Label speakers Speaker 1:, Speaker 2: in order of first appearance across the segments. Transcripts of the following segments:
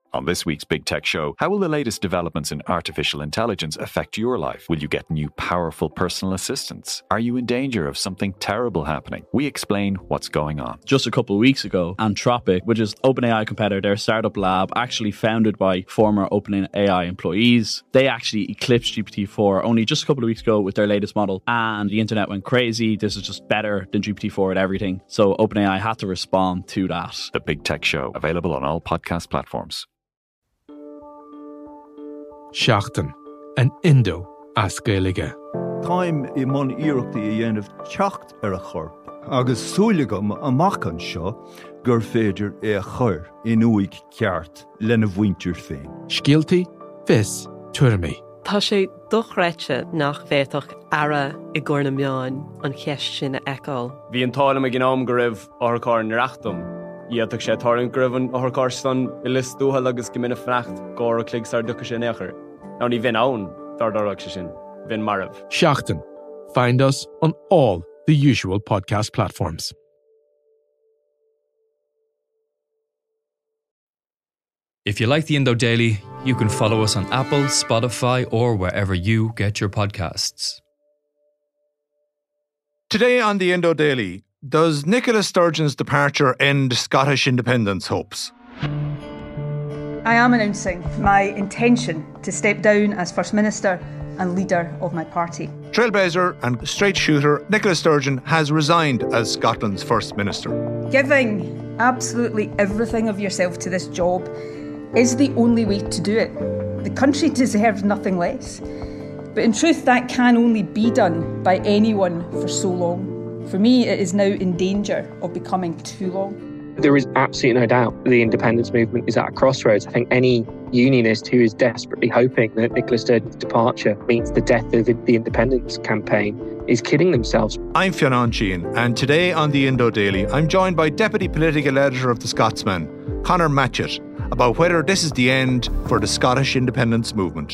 Speaker 1: On this week's Big Tech Show, how will the latest developments in artificial intelligence affect your life? Will you get new powerful personal assistants? Are you in danger of something terrible happening? We explain what's going on.
Speaker 2: Just a couple of weeks ago, Anthropic, which is OpenAI competitor, their startup lab, actually founded by former OpenAI employees, they actually eclipsed GPT-4 only just a couple of weeks ago with their latest model, and the internet went crazy. This is just better than GPT-4 at everything. So OpenAI had to respond to that.
Speaker 1: The Big Tech Show, available on all podcast platforms.
Speaker 3: Seachtain, an Indo as Gaeilge.
Speaker 4: Táim I mon iarachtaí a dhéanamh teacht ar a chorp, agus súlagam amach an seo gur féidir é a chur in uig ceart lena bhaintir féin.
Speaker 3: Scialtaí, fis, tuirmí.
Speaker 5: Tá sé dochreite nach bhéadach ara I gcóna meáin an cheist sin a eáil.
Speaker 6: Bhí an tálam a gnám go raibh orchár na reachtam. Iadach sé tarn gribhan orchár stan I lis dúhal agus go minic freacht gár a clig sar ducha sé nechar. Now ní bhín ann dardarach sé sin, bhín marv.
Speaker 3: Seachtain. Find us on all the usual podcast platforms.
Speaker 7: If you like the Indo Daily, you can follow us on Apple, Spotify, or wherever you get your podcasts.
Speaker 8: Today on the Indo Daily, does Nicola Sturgeon's departure end Scottish independence hopes?
Speaker 9: I am announcing my intention to step down as First Minister and leader of my party.
Speaker 8: Trailblazer and straight shooter Nicola Sturgeon has resigned as Scotland's First Minister.
Speaker 9: Giving absolutely everything of yourself to this job is the only way to do it. The country deserves nothing less. But in truth, that can only be done by anyone for so long. For me, it is now in danger of becoming too long.
Speaker 10: There is absolutely no doubt the independence movement is at a crossroads. I think any unionist who is desperately hoping that Nicola Sturgeon's departure means the death of the independence campaign is kidding themselves.
Speaker 8: I'm Fionn Sheehan, and today on the Indo Daily, I'm joined by Deputy Political Editor of The Scotsman, Conor Matchett, about whether this is the end for the Scottish independence movement.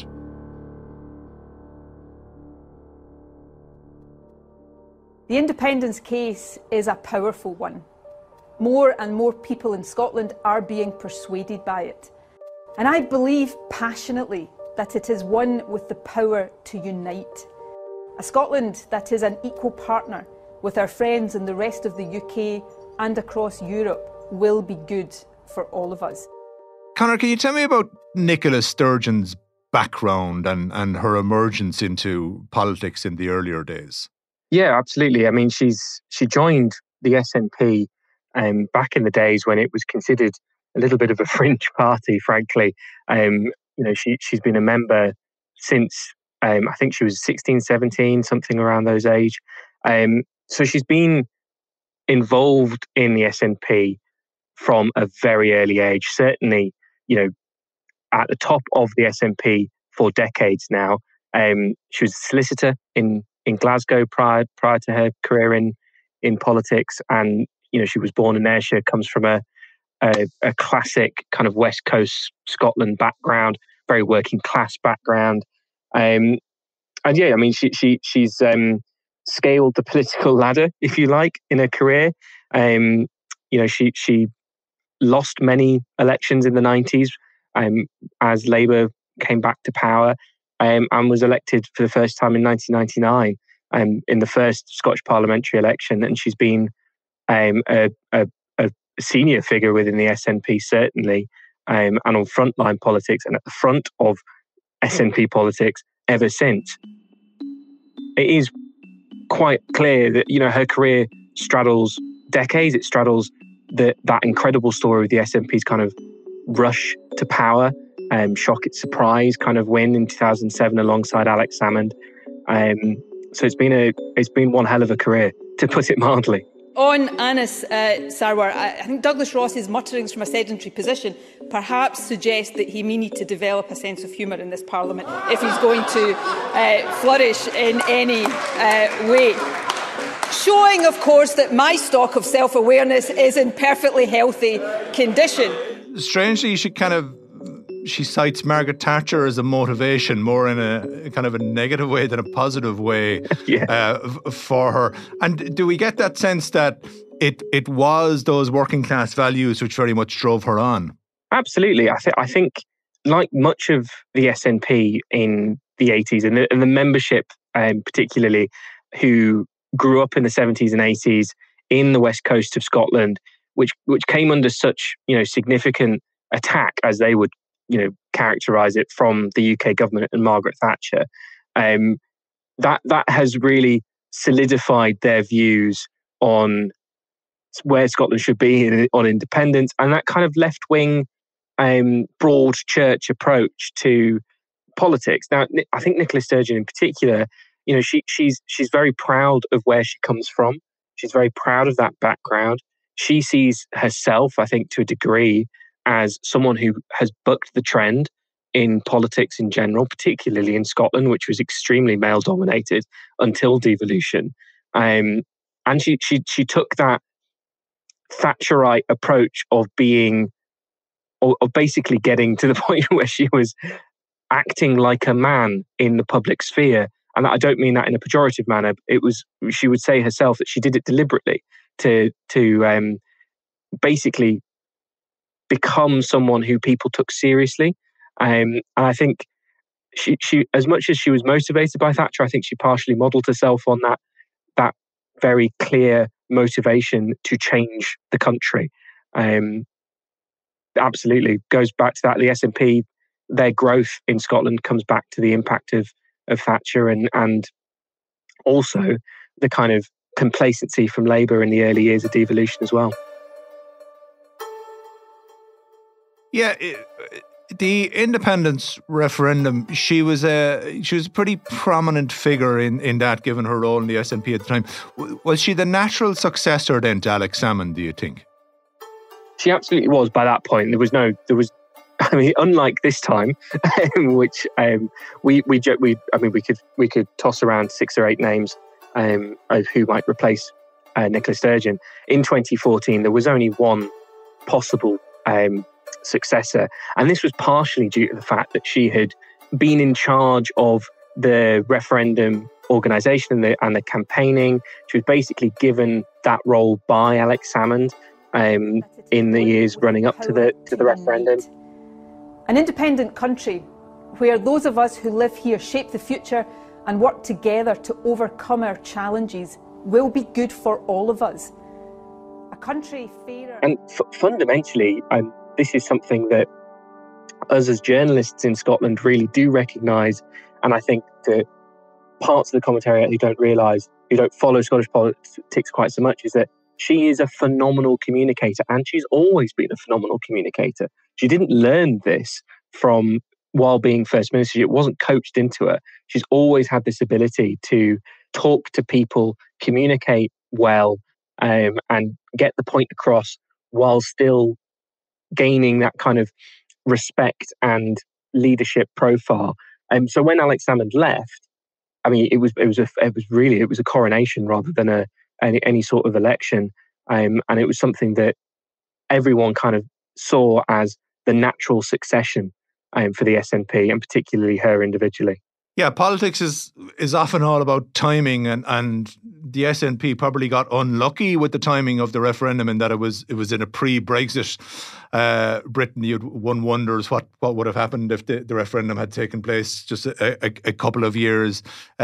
Speaker 9: The independence case is a powerful one. More and more people in Scotland are being persuaded by it. And I believe passionately that it is one with the power to unite. A Scotland that is an equal partner with our friends in the rest of the UK and across Europe will be good for all of us.
Speaker 8: Conor, can you tell me about Nicola Sturgeon's background and her emergence into politics in the earlier days?
Speaker 10: Yeah, absolutely. I mean, she joined the SNP back in the days when it was considered a little bit of a fringe party, frankly. She's been a member since, I think she was 16, 17, something around those age. So she's been involved in the SNP from a very early age, certainly, at the top of the SNP for decades now. She was a solicitor in Glasgow prior to her career in politics, and she was born in Ayrshire, comes from a classic kind of West Coast Scotland background, very working class background, and yeah, I mean she's scaled the political ladder, if you like, in her career. She lost many elections in the 90s as Labour came back to power. And was elected for the first time in 1999 in the first Scottish parliamentary election. And she's been a senior figure within the SNP, certainly, and on frontline politics and at the front of SNP politics ever since. It is quite clear that, her career straddles decades. It straddles that incredible story of the SNP's kind of rush to power, shock its surprise kind of win in 2007 alongside Alex Salmond. So it's been one hell of a career, to put it mildly.
Speaker 9: On Anas Sarwar, I think Douglas Ross's mutterings from a sedentary position perhaps suggest that he may need to develop a sense of humour in this Parliament if he's going to flourish in any way. Showing, of course, that my stock of self-awareness is in perfectly healthy condition.
Speaker 8: Strangely, she cites Margaret Thatcher as a motivation, more in a kind of a negative way than a positive way for her. And do we get that sense that it was those working class values which very much drove her on?
Speaker 10: Absolutely. I think like much of the SNP in the 80s and the membership particularly who grew up in the 70s and 80s in the west coast of Scotland, which came under such significant attack, as they would characterise it, from the UK government and Margaret Thatcher, that has really solidified their views on where Scotland should be on independence, and that kind of left-wing broad church approach to politics. Now, I think Nicola Sturgeon in particular, she's very proud of where she comes from. She's very proud of that background. She sees herself, I think, to a degree, as someone who has bucked the trend in politics in general, particularly in Scotland, which was extremely male-dominated until devolution. And she took that Thatcherite approach of basically getting to the point where she was acting like a man in the public sphere. And I don't mean that in a pejorative manner. She would say herself that she did it deliberately to basically become someone who people took seriously. And I think she, as much as she was motivated by Thatcher, I think she partially modelled herself on that very clear motivation to change the country. Absolutely goes back to that. The SNP, their growth in Scotland comes back to the impact of Thatcher and also the kind of complacency from Labour in the early years of devolution as well.
Speaker 8: Yeah, the independence referendum, she was a pretty prominent figure in that, given her role in the SNP at the time. Was she the natural successor then to Alex Salmond, do you think?
Speaker 10: She absolutely was by that point. Unlike this time, which we could toss around 6 or 8 names of who might replace Nicola Sturgeon. In 2014, there was only one possible successor, and this was partially due to the fact that she had been in charge of the referendum organisation and the campaigning. She was basically given that role by Alex Salmond in the years running up to the referendum.
Speaker 9: An independent country where those of us who live here shape the future and work together to overcome our challenges will be good for all of us. A country fairer...
Speaker 10: And fundamentally, this is something that us as journalists in Scotland really do recognise, and I think that parts of the commentary who don't realise, who don't follow Scottish politics quite so much, is that she is a phenomenal communicator, and she's always been a phenomenal communicator. She didn't learn this from while being First Minister. It wasn't coached into her. She's always had this ability to talk to people, communicate well, and get the point across while still gaining that kind of respect and leadership profile. So when Alex Salmond left, it was a coronation rather than any sort of election, and it was something that everyone kind of saw as the natural succession for the SNP, and particularly her individually.
Speaker 8: Yeah, politics is often all about timing, and the SNP probably got unlucky with the timing of the referendum in that it was in a pre-Brexit Britain. One wonders what would have happened if the referendum had taken place just a couple of years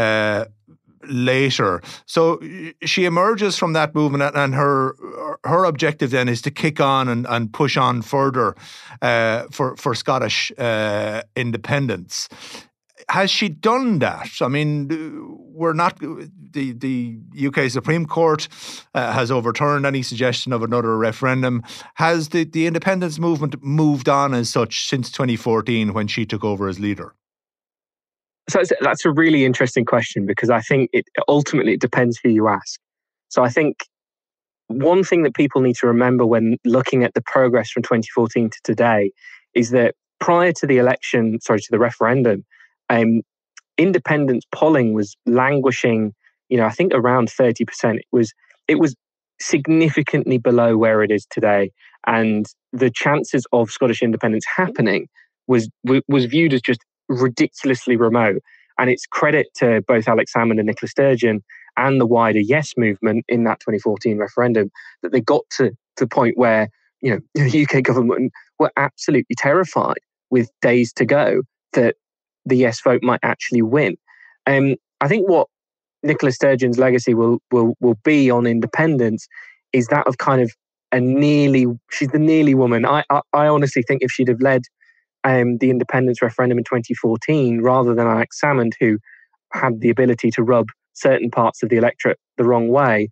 Speaker 8: later. So she emerges from that movement, and her objective then is to kick on and push on further for Scottish independence. Has she done that? We're not. The UK Supreme Court has overturned any suggestion of another referendum. Has the independence movement moved on as such since 2014 when she took over as leader?
Speaker 10: So that's a really interesting question, because I think it ultimately depends who you ask. So I think one thing that people need to remember when looking at the progress from 2014 to today is that prior to the referendum, independence polling was languishing, I think around 30%. It was significantly below where it is today, and the chances of Scottish independence happening was viewed as just ridiculously remote. And it's credit to both Alex Salmond and Nicola Sturgeon and the wider Yes movement in that 2014 referendum that they got to the point where the UK government were absolutely terrified with days to go that the yes vote might actually win. I think what Nicola Sturgeon's legacy will be on independence is that of kind of she's the nearly woman. I honestly think if she'd have led the independence referendum in 2014 rather than Alex Salmond, who had the ability to rub certain parts of the electorate the wrong way,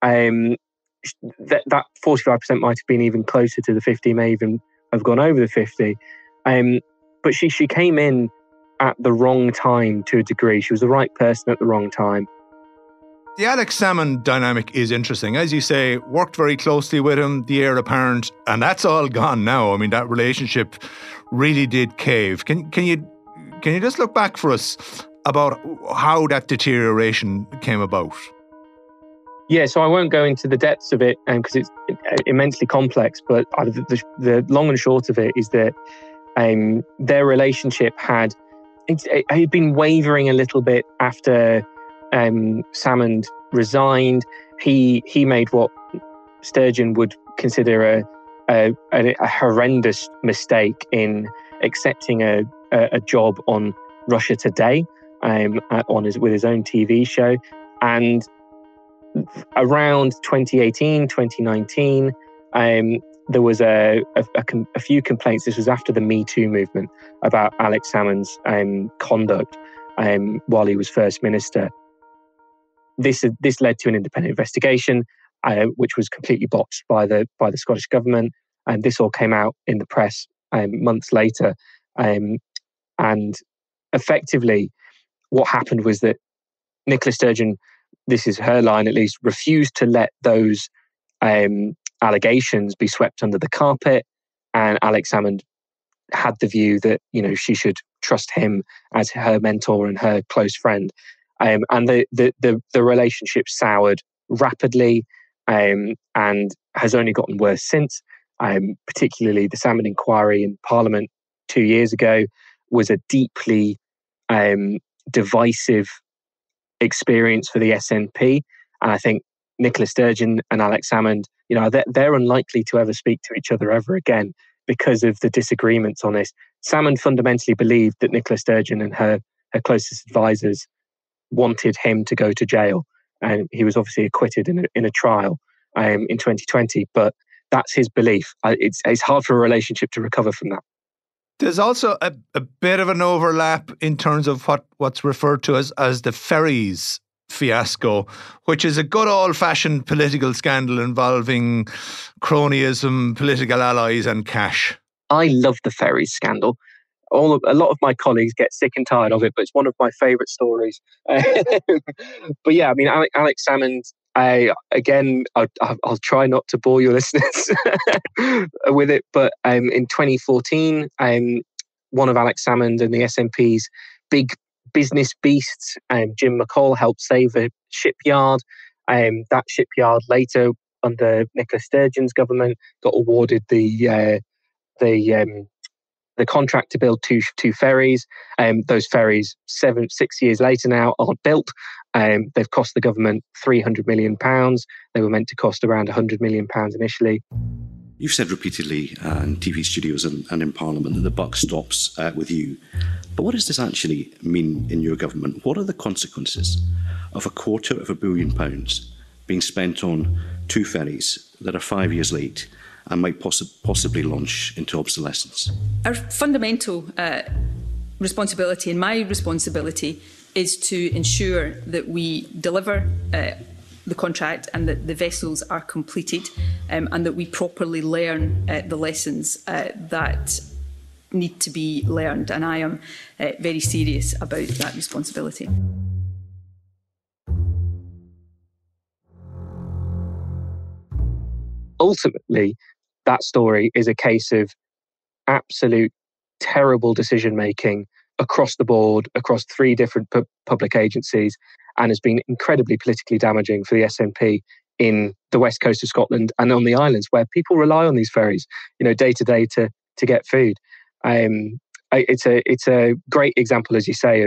Speaker 10: that 45% might have been even closer to the 50, may even have gone over the 50. But she came in at the wrong time to a degree. She was the right person at the wrong time.
Speaker 8: The Alex Salmond dynamic is interesting. As you say, worked very closely with him, the heir apparent, and that's all gone now. I mean, that relationship really did cave. Can you just look back for us about how that deterioration came about?
Speaker 10: Yeah, so I won't go into the depths of it because it's immensely complex, but the long and short of it is that their relationship had been wavering a little bit after Salmond resigned. He made what Sturgeon would consider a horrendous mistake in accepting a job on Russia Today with his own TV show. And around 2018, 2019, there was a few complaints. This was after the Me Too movement about Alex Salmond's conduct while he was First Minister. This led to an independent investigation, which was completely botched by the Scottish government, and this all came out in the press months later. And effectively, what happened was that Nicola Sturgeon, this is her line at least, refused to let those allegations be swept under the carpet, and Alex Salmond had the view that she should trust him as her mentor and her close friend. And the relationship soured rapidly and has only gotten worse since. Particularly the Salmond inquiry in Parliament 2 years ago was a deeply divisive experience for the SNP. And I think Nicola Sturgeon and Alex Salmond, they're unlikely to ever speak to each other ever again because of the disagreements on this. Salmond fundamentally believed that Nicola Sturgeon and her closest advisors wanted him to go to jail, and he was obviously acquitted in a trial in 2020. But that's his belief. It's hard for a relationship to recover from that.
Speaker 8: There's also a bit of an overlap in terms of what's referred to as the ferries fiasco, which is a good old-fashioned political scandal involving cronyism, political allies, and cash.
Speaker 10: I love the ferries scandal. A lot of my colleagues get sick and tired of it, but it's one of my favourite stories. But yeah, I mean, Alex Salmond, I'll try not to bore your listeners with it, but in 2014, one of Alex Salmond and the SNP's big business beasts, Jim McCall, helped save a shipyard. That shipyard later, under Nicola Sturgeon's government, got awarded the contract to build two ferries. Those ferries, 6 years later now, aren't built. They've cost the government £300 million. They were meant to cost around £100 million initially.
Speaker 11: You've said repeatedly in TV studios and in Parliament that the buck stops with you. But what does this actually mean in your government? What are the consequences of £250 million being spent on two ferries that are 5 years late and might possibly launch into obsolescence?
Speaker 12: Our fundamental responsibility, and my responsibility, is to ensure that we deliver the contract and that the vessels are completed and that we properly learn the lessons that need to be learned. And I am very serious about that responsibility.
Speaker 10: Ultimately, that story is a case of absolute terrible decision-making across the board, across three different public agencies, and has been incredibly politically damaging for the SNP in the west coast of Scotland and on the islands, where people rely on these ferries, day to day to get food. It's a great example, as you say, of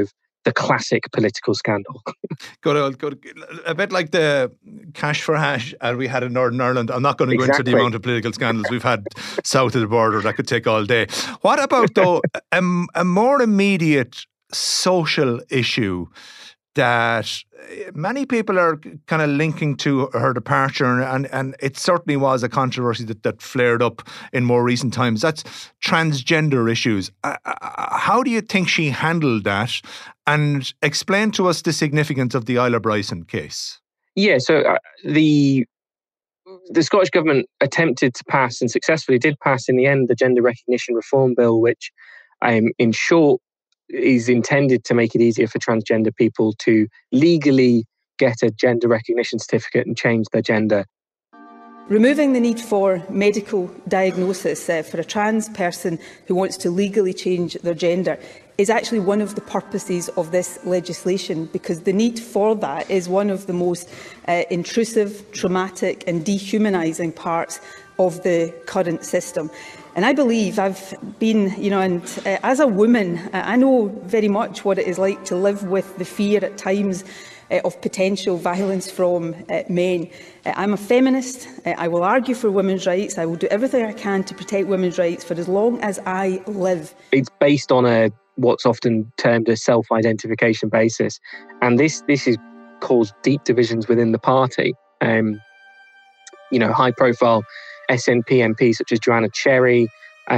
Speaker 10: the classic political scandal.
Speaker 8: Good. A bit like the cash for hash we had in Northern Ireland. I'm not going to go into the amount of political scandals we've had south of the border. That could take all day. What about, though, a more immediate social issue that many people are kind of linking to her departure, and it certainly was a controversy that flared up in more recent times. That's transgender issues. How do you think she handled that? And explain to us the significance of the Isla Bryson case.
Speaker 10: Yeah, so the Scottish Government attempted to pass, and successfully did pass in the end, the Gender Recognition Reform Bill, which in short is intended to make it easier for transgender people to legally get a gender recognition certificate and change their gender.
Speaker 9: Removing the need for medical diagnosis for a trans person who wants to legally change their gender is actually one of the purposes of this legislation, because the need for that is one of the most intrusive, traumatic and dehumanising parts of the current system. And I believe I've been, as a woman, I know very much what it is like to live with the fear at times of potential violence from men. I'm a feminist. I will argue for women's rights. I will do everything I can to protect women's rights for as long as I live.
Speaker 10: It's based on what's often termed a self-identification basis. And this has caused deep divisions within the party. High-profile SNP MPs such as Joanna Cherry,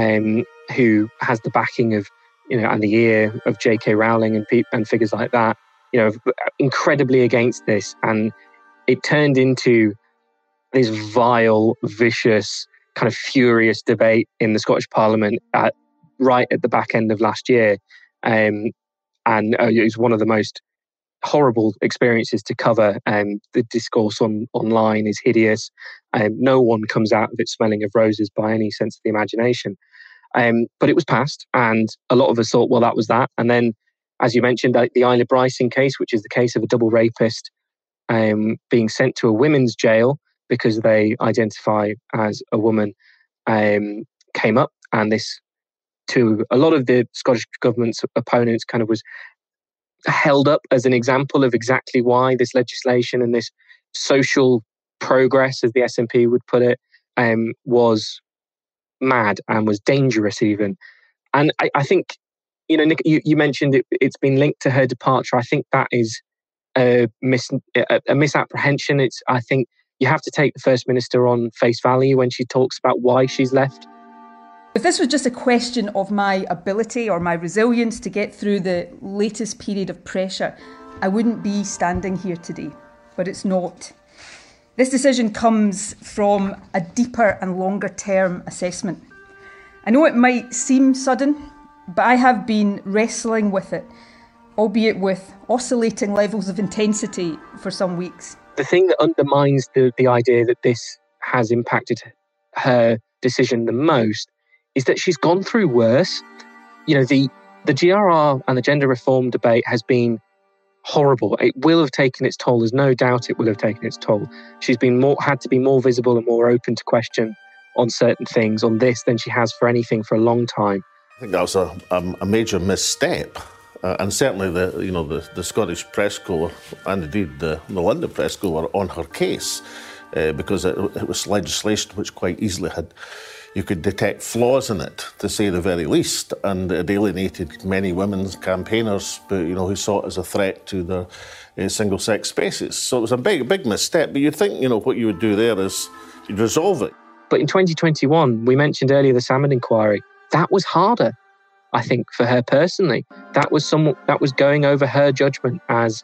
Speaker 10: who has the backing of, and the ear of J.K. Rowling and figures like that, incredibly against this. And it turned into this vile, vicious, kind of furious debate in the Scottish Parliament right at the back end of last year. And it was one of the most horrible experiences to cover. The discourse online is hideous. No one comes out of it smelling of roses by any sense of the imagination. But it was passed, and a lot of us thought, well, that was that. And then, as you mentioned, the Isla Bryson case, which is the case of a double rapist being sent to a women's jail because they identify as a woman, came up. And this, to a lot of the Scottish Government's opponents, kind of was held up as an example of exactly why this legislation and this social progress, as the SNP would put it, was mad and was dangerous even. And I think, Nick, you mentioned it's been linked to her departure. I think that is a misapprehension. I think you have to take the First Minister on face value when she talks about why she's left.
Speaker 9: If this was just a question of my ability or my resilience to get through the latest period of pressure, I wouldn't be standing here today. But it's not. This decision comes from a deeper and longer term assessment. I know it might seem sudden, but I have been wrestling with it, albeit with oscillating levels of intensity for some weeks.
Speaker 10: The thing that undermines the idea that this has impacted her decision the most is that she's gone through worse. The GRR and the gender reform debate has been horrible. It will have taken its toll. There's no doubt it will have taken its toll. She's had to be more visible and more open to question on certain things on this than she has for anything for a long time.
Speaker 13: I think that was a major misstep. And certainly the Scottish Press Corps and indeed the London Press Corps were on her case because it was legislation which quite easily you could detect flaws in it, to say the very least, and it alienated many women's campaigners, who saw it as a threat to their single-sex spaces. So it was a big misstep. But you'd think, what you would do there is you'd resolve it.
Speaker 10: But in 2021, we mentioned earlier the Salmond inquiry. That was harder, I think, for her personally. That was going over her judgment as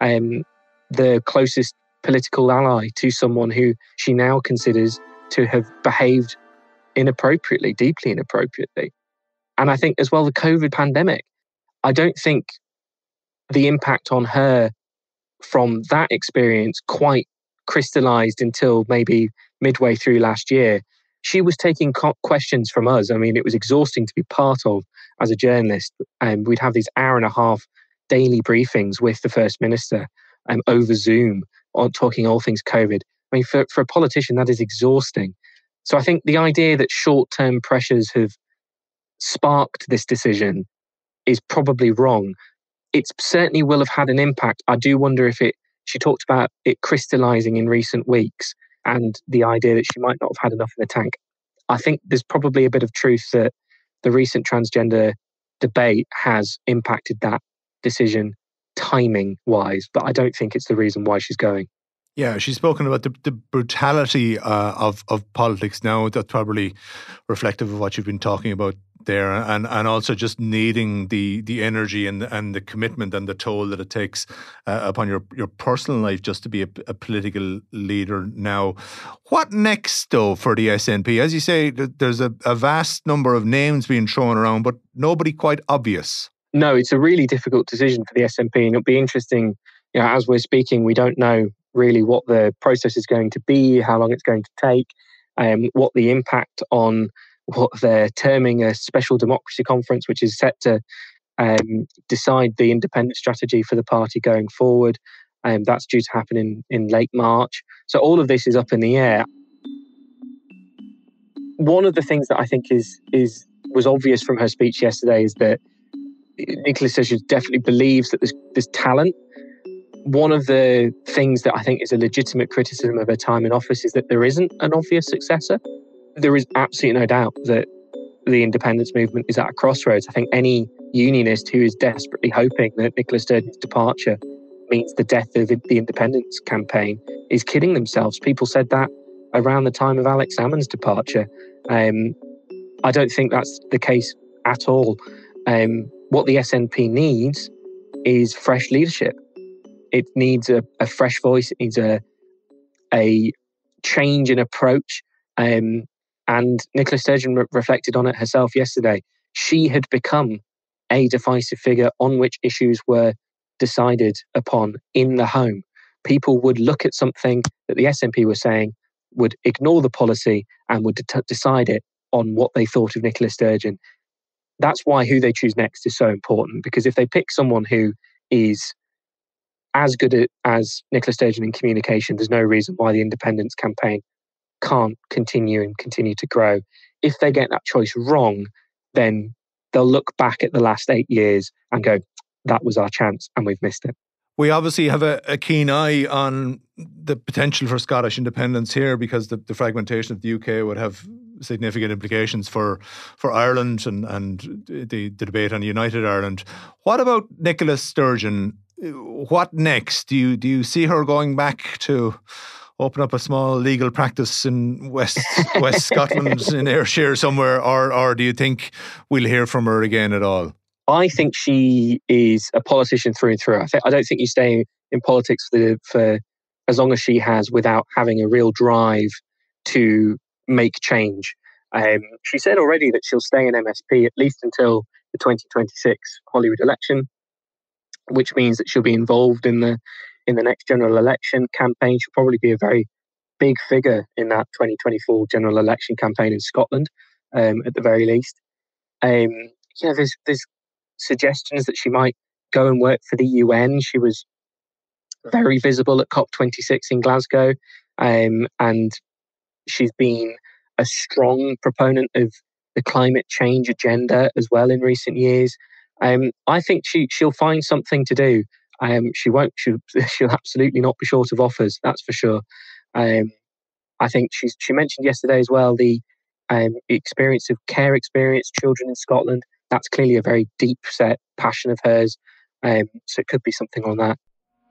Speaker 10: the closest political ally to someone who she now considers to have behaved inappropriately, deeply inappropriately. And I think as well, the COVID pandemic, I don't think the impact on her from that experience quite crystallized until maybe midway through last year. She was taking questions from us. I mean, it was exhausting to be part of as a journalist. And we'd have these hour-and-a-half daily briefings with the First Minister over Zoom on talking all things COVID. I mean, for a politician, that is exhausting. So I think the idea that short-term pressures have sparked this decision is probably wrong. it certainly will have had an impact. I do wonder if she talked about it crystallising in recent weeks and the idea that she might not have had enough in the tank. I think there's probably a bit of truth that the recent transgender debate has impacted that decision timing-wise, but I don't think it's the reason why she's going.
Speaker 8: Yeah, she's spoken about the brutality of politics now. That's probably reflective of what you've been talking about there, and also just needing the energy and the commitment and the toll that it takes upon your personal life just to be a political leader now. What next, though, for the SNP? As you say, there's a vast number of names being thrown around, but nobody quite obvious.
Speaker 10: No, it's a really difficult decision for the SNP, and it'll be interesting. As we're speaking, we don't know really what the process is going to be, how long it's going to take, what the impact on what they're terming a special democracy conference, which is set to decide the independent strategy for the party going forward. That's due to happen in late March. So all of this is up in the air. One of the things that I think was obvious from her speech yesterday is that Nicola Sturgeon definitely believes that there's talent. One of the things that I think is a legitimate criticism of her time in office is that there isn't an obvious successor. There is absolutely no doubt that the independence movement is at a crossroads. I think any unionist who is desperately hoping that Nicola Sturgeon's departure means the death of the independence campaign is kidding themselves. People said that around the time of Alex Salmond's departure. I don't think that's the case at all. What the SNP needs is fresh leadership. It needs a fresh voice. It needs a change in approach. And Nicola Sturgeon reflected on it herself yesterday. She had become a divisive figure on which issues were decided upon in the home. People would look at something that the SNP were saying, would ignore the policy and would decide it on what they thought of Nicola Sturgeon. That's why who they choose next is so important, because if they pick someone who is as good as Nicola Sturgeon in communication, there's no reason why the independence campaign can't continue to grow. If they get that choice wrong, then they'll look back at the last 8 years and go, that was our chance and we've missed it.
Speaker 8: We obviously have a keen eye on the potential for Scottish independence here, because the fragmentation of the UK would have significant implications for Ireland and the debate on United Ireland. What about Nicola Sturgeon? What next? Do you see her going back to open up a small legal practice in West Scotland in Ayrshire somewhere, or do you think we'll hear from her again at all?
Speaker 10: I think she is a politician through and through. I don't think you stay in politics for as long as she has without having a real drive to make change. She said already that she'll stay in MSP at least until the 2026 Holyrood election, which means that she'll be involved in the next general election campaign. She'll probably be a very big figure in that 2024 general election campaign in Scotland, at the very least. There's suggestions that she might go and work for the UN. She was very visible at COP26 in Glasgow, and she's been a strong proponent of the climate change agenda as well in recent years. I think she'll find something to do. She'll absolutely not be short of offers, that's for sure. I think she mentioned yesterday as well the experience of care experience children in Scotland. That's clearly a very deep set passion of hers. So it could be something on that.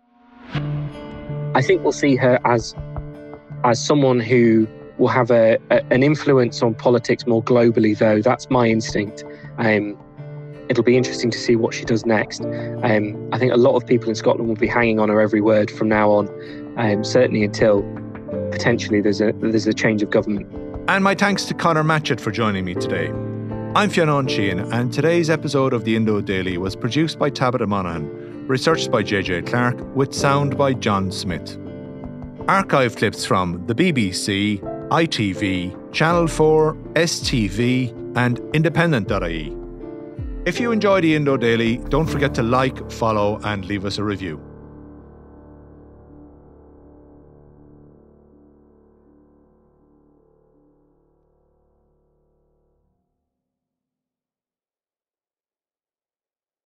Speaker 10: I think we'll see her as someone who will have an influence on politics more globally, though. That's my instinct. It'll be interesting to see what she does next. I think a lot of people in Scotland will be hanging on her every word from now on, certainly until potentially there's a change of government.
Speaker 8: And my thanks to Conor Matchett for joining me today. I'm Fionn Sheehan, and today's episode of the Indo Daily was produced by Tabitha Monaghan, researched by JJ Clark, with sound by John Smith. Archive clips from the BBC, ITV, Channel 4, STV and independent.ie. If you enjoy the Indo Daily, don't forget to like, follow and leave us a review.